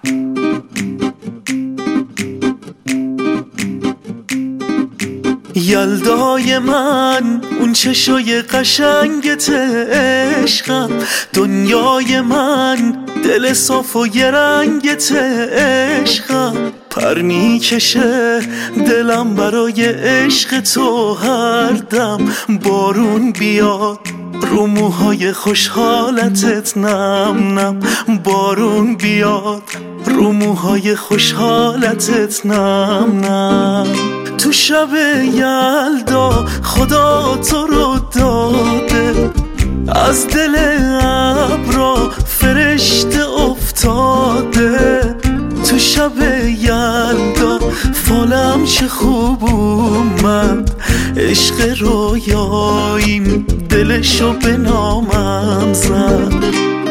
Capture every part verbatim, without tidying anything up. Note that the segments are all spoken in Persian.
یلدای من اون چشای قشنگت عشقم، دنیای من دل صاف و یه رنگت عشقم، پر میکشه دلم برای عشق تو هر دم، بارون بیاد رو موهای خوشحالتت نم نم، بارون بیاد رو موهای خوشحالتت نم نم. تو شب یلدا خدا تو رو داده، از دل ابرا فرشته افتاده، تو شب یلدا فالم چه خوب اومد، عشق رویاییم دلشو به نامم زد.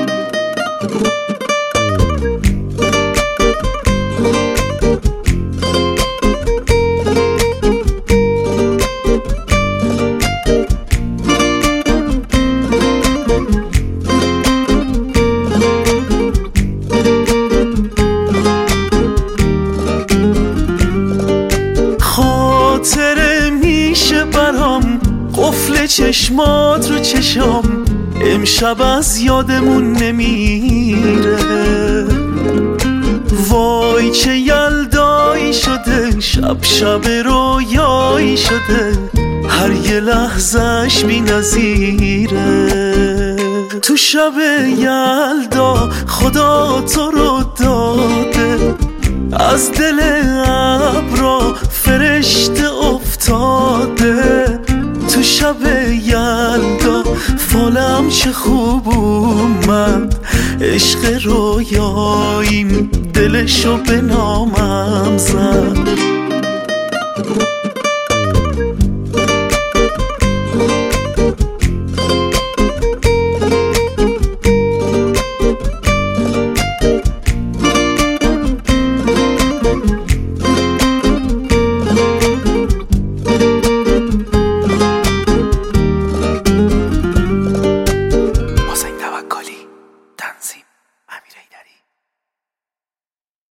خاطره میشه برام قفل چشمات رو چشام، امشب از یادمون نمیره، وای چه یلدایی شده، شب شب رویایی شده، هر یه لحظش بی نظیره. تو شب یلدا خدا تو رو داده، از دل ابرا فرشته افتاده، تو شب یلدا فالم چه خوب اومد، عشق رویاییم دلشو به نامم زد.